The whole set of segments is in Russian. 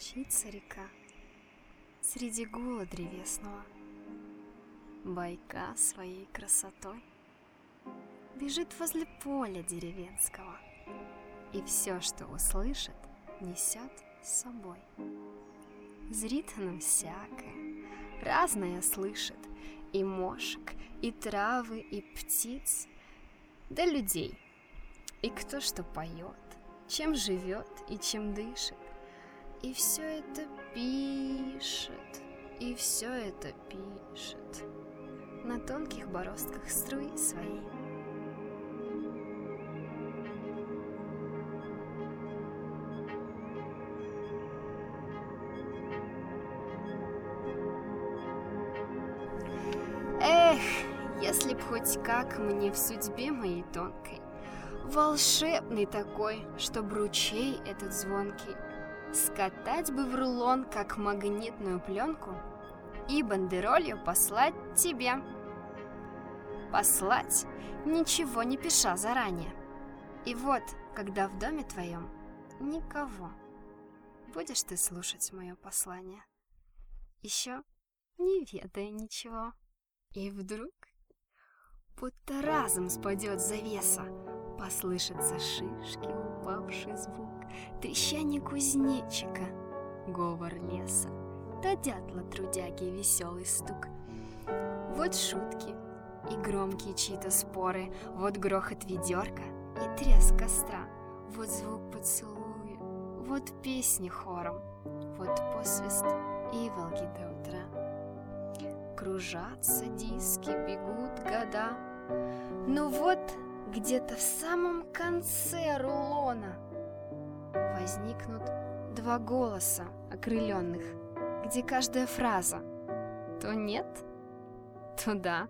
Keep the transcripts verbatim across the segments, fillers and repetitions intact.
Мчится река среди гула древесного, байка своей красотой бежит возле поля деревенского, и все, что услышит, несет с собой. Зрит она всякое, разное слышит, и мошек, и травы, и птиц, да людей, и кто что поет, чем живет и чем дышит. И все это пишет, и все это пишет на тонких бороздках струи своей. Эх, если б хоть как мне в судьбе моей тонкой, волшебный такой, чтоб ручей этот звонкий скатать бы в рулон, как магнитную пленку, и бандеролью послать тебе. Послать, ничего не пиша заранее. И вот, когда в доме твоем никого, будешь ты слушать мое послание, еще не ведая ничего. И вдруг, будто разом спадет завеса, послышатся шишки, упавший звук, трещание кузнечика, говор леса, да дятла трудяги веселый стук. Вот шутки и громкие чьи-то споры, вот грохот ведерка и треск костра, вот звук поцелуя, вот песни хором, вот посвист иволги до утра. Кружатся диски, бегут года, но вот где-то в самом конце рулона возникнут два голоса окрыленных, где каждая фраза то нет, то да.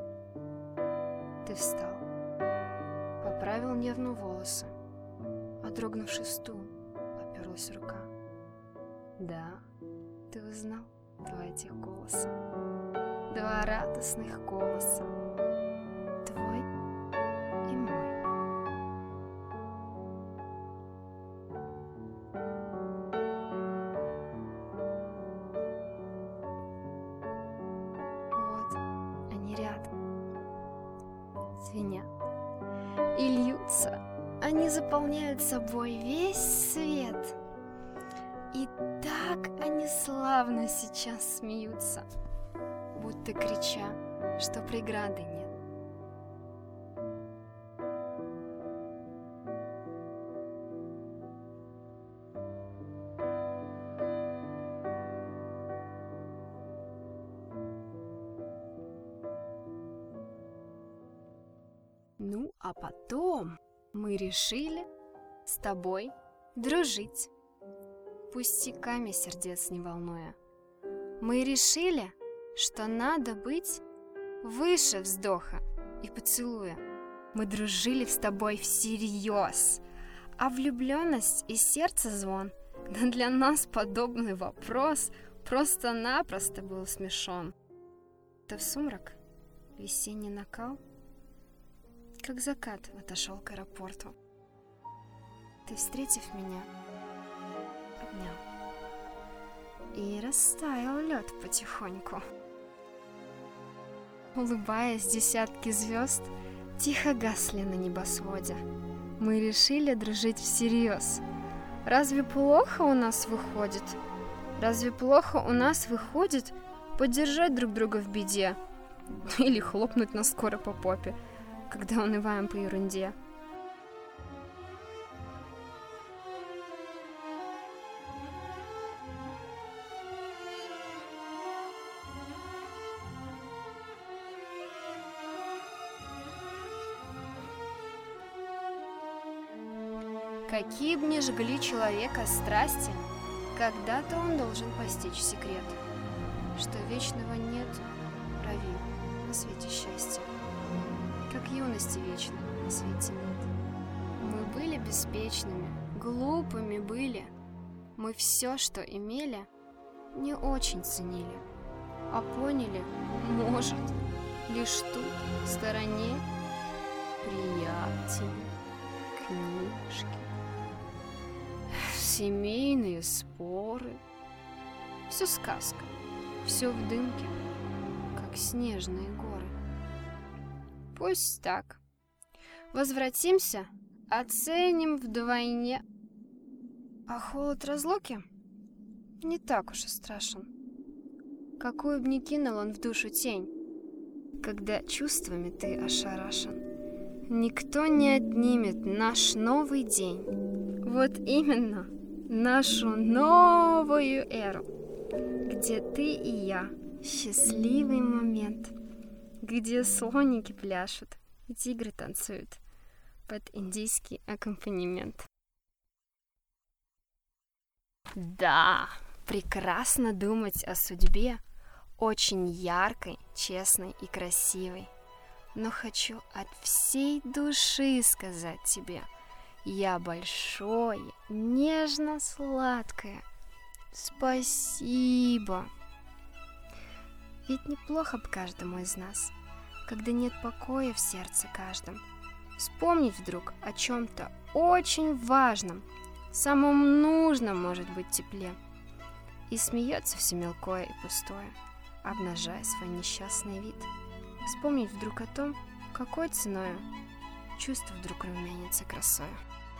Ты встал, поправил нервно волосы, а дрогнувший стул оперлась рука. Да, ты узнал два этих голоса, два радостных голоса, твой и мой. Вот они рядом, звенят и льются, они заполняют собой весь свет. И так они славно сейчас смеются, будто крича, что преграды нет. Ну, а потом мы решили с тобой дружить, пустяками сердец не волнуя. Мы решили, что надо быть выше вздоха и поцелуя. Мы дружили с тобой всерьез, а влюбленность и сердце звон, да для нас подобный вопрос просто-напросто был смешон. Да в сумрак весенний накал, как закат, отошел к аэропорту. Ты, встретив меня, обнял, и растаял лед потихоньку. Улыбаясь, десятки звезд тихо гасли на небосводе. Мы решили дружить всерьез. Разве плохо у нас выходит? Разве плохо у нас выходит поддержать друг друга в беде? Или хлопнуть нас скоро по попе, когда унываем по ерунде? Какие б ни жгли человека страсти, когда-то он должен постичь секрет, что вечного нет, прави, на свете счастья, как юности вечной на свете нет. Мы были беспечными, глупыми были, мы все, что имели, не очень ценили, а поняли, может, лишь тут, в стороне, приятели, книжки. семейные споры. Все сказка, все в дымке, как снежные горы. Пусть так. Возвратимся, оценим вдвойне. А холод разлуки не так уж и страшен. Какую б ни кинул он в душу тень, когда чувствами ты ошарашен, никто не отнимет наш новый день. Вот именно нашу новую эру, где ты и я, счастливый момент, где слоники пляшут и тигры танцуют под индийский аккомпанемент. Да, прекрасно думать о судьбе, очень яркой, честной и красивой. Но хочу от всей души сказать тебе, я большое, нежно-сладкое спасибо. Ведь неплохо б каждому из нас, когда нет покоя в сердце каждом, вспомнить вдруг о чем-то очень важном, самом нужном, может быть, тепле, и смеется все мелкое и пустое, обнажая свой несчастный вид. Вспомнить вдруг о том, какой ценою чувство вдруг румянится красою.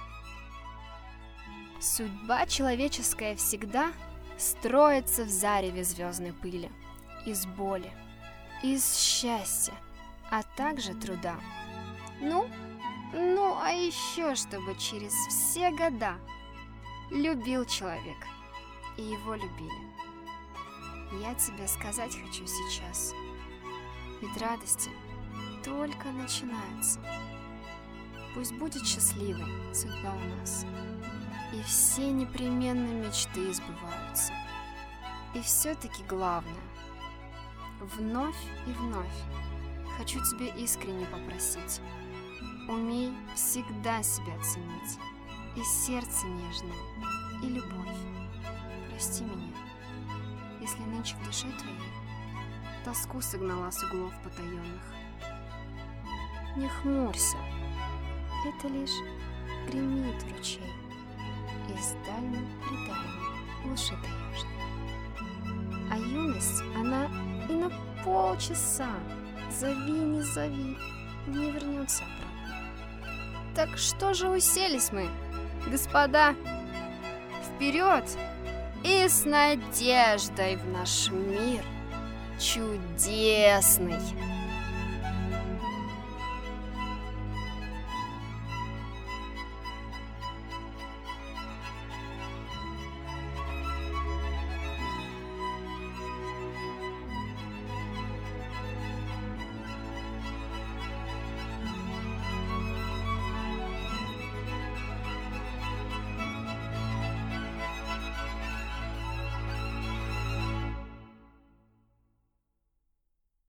Судьба человеческая всегда строится в зареве звездной пыли, из боли, из счастья, а также труда. Ну, ну, а еще чтобы через все года любил человек, и его любили. Я тебе сказать хочу сейчас, ведь радости только начинаются. Пусть будет счастливой судьба у нас, и все непременно мечты сбываются. И все-таки главное, вновь и вновь хочу тебе искренне попросить, умей всегда себя ценить, и сердце нежное, и любовь. Прости меня, если нынче в душе твоей тоску согнала с углов потаенных. Не хмурься, это лишь гремит ручей из дальней предальной глуши таежной. А юность, она и на полчаса, зови, не зови, не вернется обратно. Так что же уселись мы, господа, вперед и с надеждой в наш мир чудесный